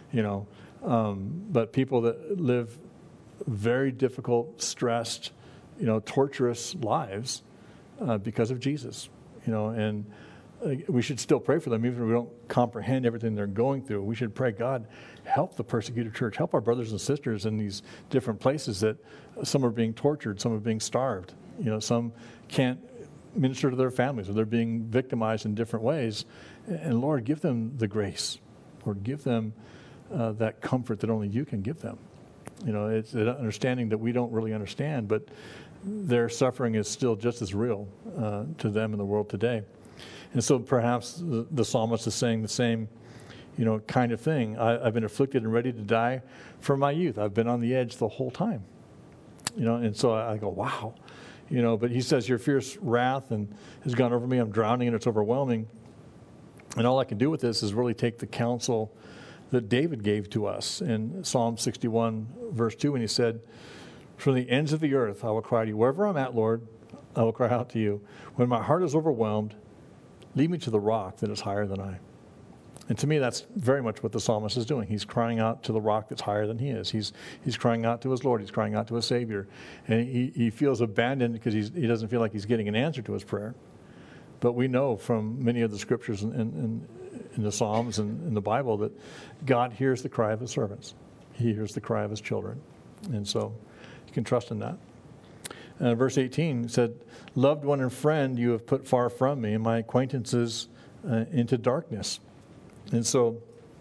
but people that live very difficult, stressed, torturous lives because of Jesus, and we should still pray for them, even if we don't comprehend everything they're going through. We should pray, God, help the persecuted church, help our brothers and sisters in these different places that some are being tortured, some are being starved, some can't minister to their families, or they're being victimized in different ways. And Lord, give them the grace, or give them that comfort that only you can give them. It's an understanding that we don't really understand, but their suffering is still just as real to them in the world today. And so perhaps the psalmist is saying the same, kind of thing. I've been afflicted and ready to die from my youth. I've been on the edge the whole time. And so I go, wow. But he says, your fierce wrath has gone over me. I'm drowning and it's overwhelming. And all I can do with this is really take the counsel that David gave to us in Psalm 61, verse 2, when he said, from the ends of the earth I will cry to you. Wherever I'm at, Lord, I will cry out to you. When my heart is overwhelmed, lead me to the rock that is higher than I. And to me, that's very much what the psalmist is doing. He's crying out to the rock that's higher than he is. He's crying out to his Lord. He's crying out to his Savior. And he feels abandoned because he doesn't feel like he's getting an answer to his prayer. But we know from many of the scriptures in the Psalms and in the Bible that God hears the cry of his servants. He hears the cry of his children. And so you can trust in that. Verse 18 said, loved one and friend you have put far from me, and my acquaintances into darkness. And so,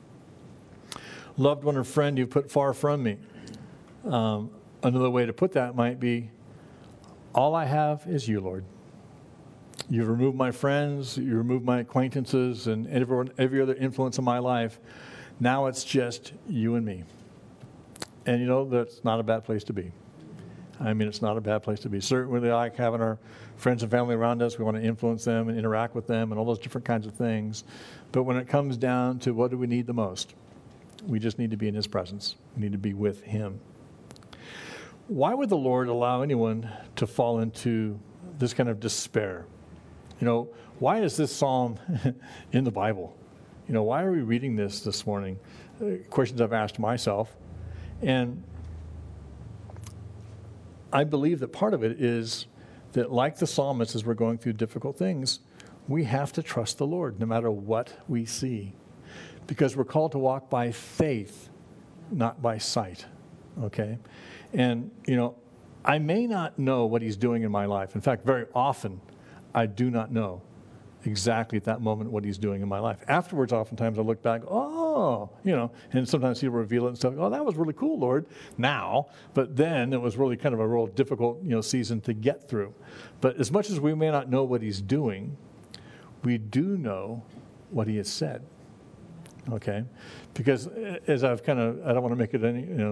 loved one and friend you've put far from me. Another way to put that might be, all I have is you, Lord. You've removed my friends, you removed my acquaintances, and every other influence in my life. Now it's just you and me. And that's not a bad place to be. It's not a bad place to be. Certainly we like having our friends and family around us. We want to influence them and interact with them and all those different kinds of things. But when it comes down to what do we need the most, we just need to be in his presence. We need to be with him. Why would the Lord allow anyone to fall into this kind of despair? Why is this psalm in the Bible? Why are we reading this morning? Questions I've asked myself. And I believe that part of it is that, like the psalmist, as we're going through difficult things, we have to trust the Lord no matter what we see. Because we're called to walk by faith, not by sight. Okay? And, I may not know what he's doing in my life. In fact, very often, I do not know exactly at that moment what he's doing in my life. Afterwards, oftentimes I look back, and sometimes he'll reveal it and stuff. Oh, that was really cool, Lord, now. But then it was really kind of a real difficult, season to get through. But as much as we may not know what he's doing, we do know what he has said. Okay? Because as I don't want to make it any,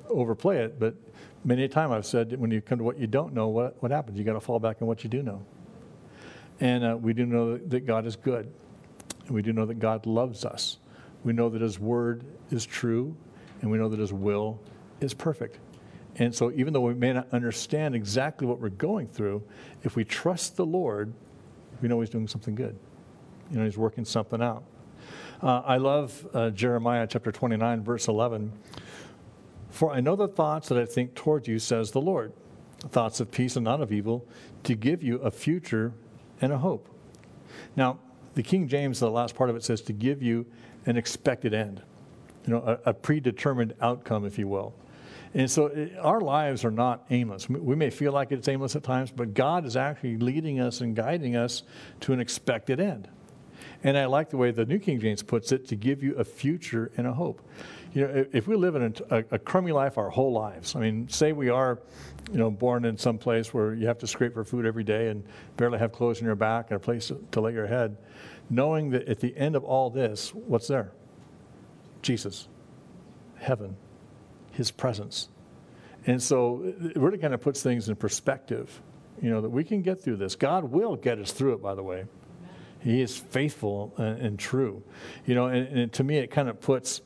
overplay it, but many a time I've said that when you come to what you don't know, what happens? You got to fall back on what you do know. And we do know that God is good. And we do know that God loves us. We know that his word is true, and we know that his will is perfect. And so even though we may not understand exactly what we're going through, if we trust the Lord, we know he's doing something good. You know, he's working something out. I love Jeremiah chapter 29, verse 11. For I know the thoughts that I think toward you, says the Lord, thoughts of peace and not of evil, to give you a future and a hope. Now, the King James, the last part of it says to give you an expected end, you know, a predetermined outcome, if you will. And so our lives are not aimless. We may feel like it's aimless at times, but God is actually leading us and guiding us to an expected end. And I like the way the New King James puts it, to give you a future and a hope. You know, if we live in a crummy life our whole lives, I mean, say we are, you know, born in some place where you have to scrape for food every day and barely have clothes on your back and a place to lay your head, knowing that at the end of all this, what's there? Jesus, heaven, his presence. And so it really kind of puts things in perspective, you know, that we can get through this. God will get us through it, by the way. He is faithful and true. You know, and to me it kind of puts,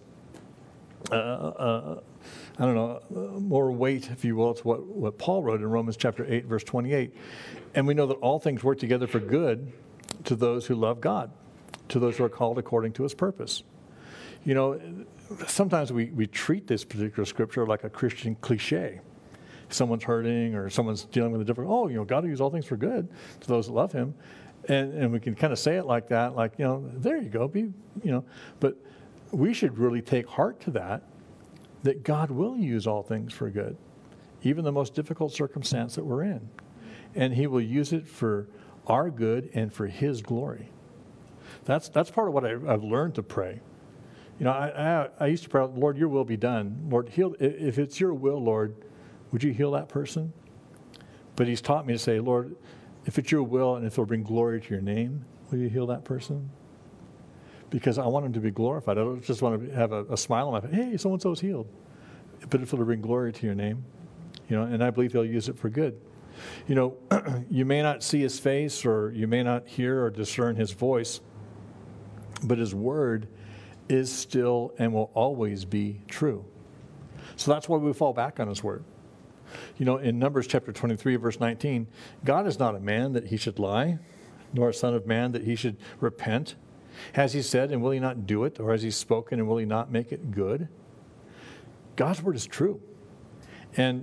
I don't know, more weight, if you will, to what Paul wrote in Romans chapter 8, verse 28. And we know that all things work together for good to those who love God, to those who are called according to his purpose. You know, sometimes we treat this particular scripture like a Christian cliche. Someone's hurting or someone's dealing with a different, you know, God will use all things for good to those that love him. And we can kind of say it like that, like, you know, there you go, you know. But we should really take heart to that God will use all things for good, even the most difficult circumstance that we're in. And he will use it for our good and for his glory. That's part of what I've learned to pray. You know, I used to pray, Lord, your will be done. Lord, heal. If it's your will, Lord, would you heal that person? But he's taught me to say, Lord, if it's your will and if it'll bring glory to your name, will you heal that person? Because I want him to be glorified. I don't just want to have a smile on my face. Hey, so-and-so's healed. But if it'll bring glory to your name, you know, and I believe he'll use it for good. You know, you may not see his face or you may not hear or discern his voice, but his word is still and will always be true. So that's why we fall back on his word. You know, in Numbers chapter 23, verse 19, God is not a man that he should lie, nor a son of man that he should repent. Has he said, and will he not do it? Or has he spoken, and will he not make it good? God's word is true. And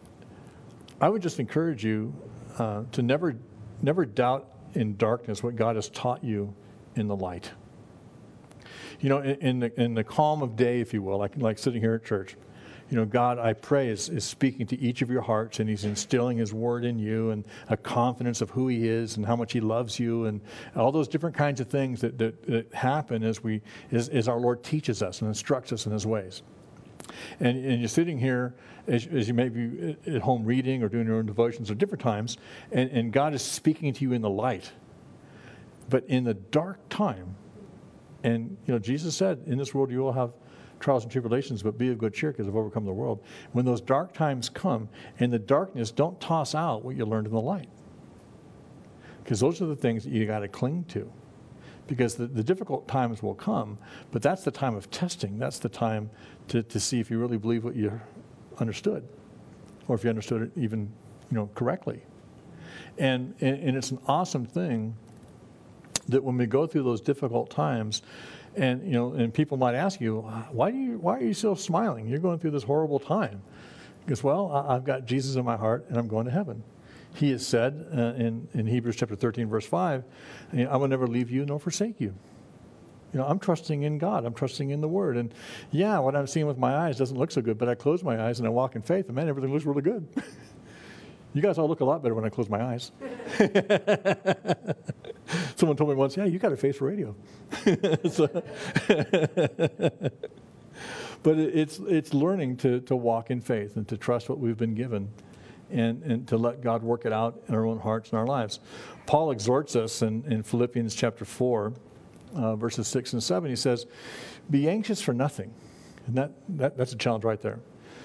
I would just encourage you to never doubt in darkness what God has taught you in the light. You know, in the calm of day, if you will, like sitting here at church, you know, God, I pray, is speaking to each of your hearts, and he's instilling his word in you and a confidence of who he is and how much he loves you and all those different kinds of things that happen as our Lord teaches us and instructs us in his ways. And you're sitting here as you may be at home reading or doing your own devotions or different times, and God is speaking to you in the light. But in the dark time, and, you know, Jesus said, in this world you will have trials and tribulations, but be of good cheer because I've overcome the world. When those dark times come, in the darkness, don't toss out what you learned in the light. Because those are the things that you got to cling to. Because the difficult times will come, but that's the time of testing. That's the time to see if you really believe what you understood, or if you understood it even, you know, correctly. And it's an awesome thing that when we go through those difficult times, and, you know, and people might ask you, why are you still smiling? You're going through this horrible time. Because, well, I've got Jesus in my heart, and I'm going to heaven. He has said in Hebrews chapter 13, verse 5, I will never leave you nor forsake you. You know, I'm trusting in God. I'm trusting in the Word. And, yeah, what I'm seeing with my eyes doesn't look so good, but I close my eyes and I walk in faith, and, man, everything looks really good. You guys all look a lot better when I close my eyes. Someone told me once, yeah, you got a face for radio. But it's learning to walk in faith and to trust what we've been given and to let God work it out in our own hearts and our lives. Paul exhorts us in Philippians chapter 4, verses 6 and 7. He says, be anxious for nothing. And that's a challenge right there.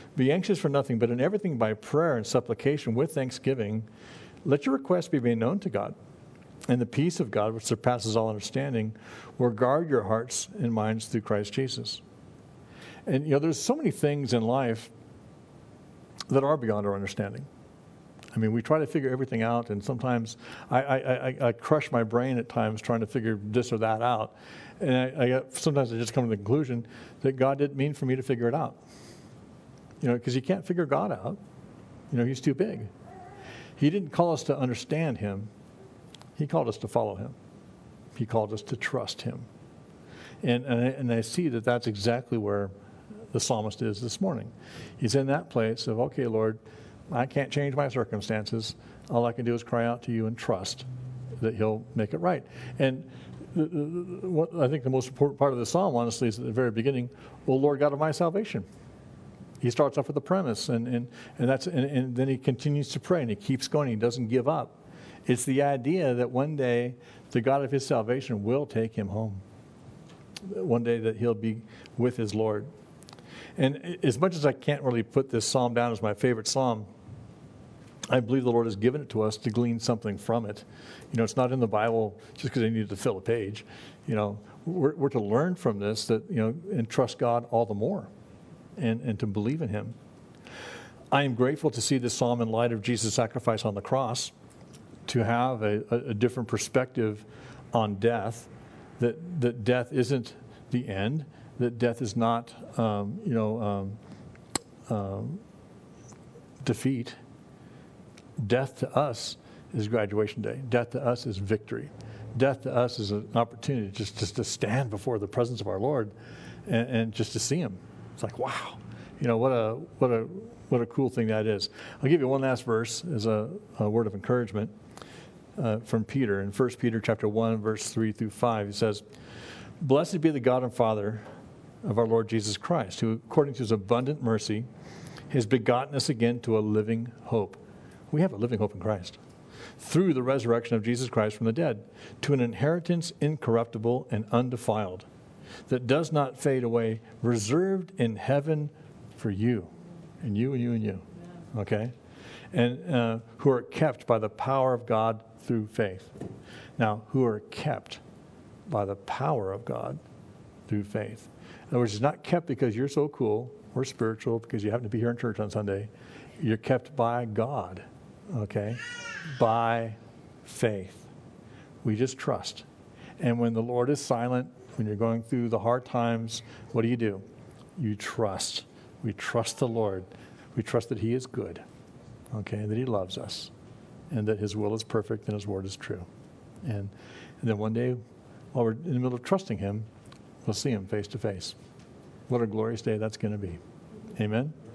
Be anxious for nothing, but in everything by prayer and supplication with thanksgiving, let your requests be made known to God. And the peace of God, which surpasses all understanding, will guard your hearts and minds through Christ Jesus. And, there's so many things in life that are beyond our understanding. I mean, we try to figure everything out, and sometimes I crush my brain at times trying to figure this or that out. And sometimes I just come to the conclusion that God didn't mean for me to figure it out. Because you can't figure God out. He's too big. He didn't call us to understand him. He called us to follow him. He called us to trust him. And I see that that's exactly where the psalmist is this morning. He's in that place of, okay, Lord, I can't change my circumstances. All I can do is cry out to you and trust that he'll make it right. And what I think the most important part of the psalm, honestly, is at the very beginning, O Lord God of my salvation. He starts off with the premise, and then he continues to pray, and he keeps going. He doesn't give up. It's the idea that one day the God of his salvation will take him home. One day that he'll be with his Lord. And as much as I can't really put this psalm down as my favorite psalm, I believe the Lord has given it to us to glean something from it. It's not in the Bible just because they needed to fill a page. We're to learn from this and trust God all the more and to believe in him. I am grateful to see this psalm in light of Jesus' sacrifice on the cross, to have a different perspective on death, that death isn't the end, that death is not, defeat. Death to us is graduation day. Death to us is victory. Death to us is an opportunity just to stand before the presence of our Lord and just to see him. It's like, wow, what a cool thing that is. I'll give you one last verse as a word of encouragement. From Peter in 1 Peter chapter 1, verse 3 through 5. He says, Blessed be the God and Father of our Lord Jesus Christ, who, according to his abundant mercy, has begotten us again to a living hope. We have a living hope in Christ. Through the resurrection of Jesus Christ from the dead, to an inheritance incorruptible and undefiled, that does not fade away, reserved in heaven for you, and you, and you, and you. Okay? And who are kept by the power of God through faith. Now, who are kept by the power of God through faith. In other words, it's not kept because you're so cool or spiritual, because you happen to be here in church on Sunday. You're kept by God, okay? By faith. We just trust. And when the Lord is silent, when you're going through the hard times, what do? You trust. We trust the Lord. We trust that he is good, okay, that he loves us, and that his will is perfect and his word is true. And then one day, while we're in the middle of trusting him, we'll see him face to face. What a glorious day that's going to be. Amen.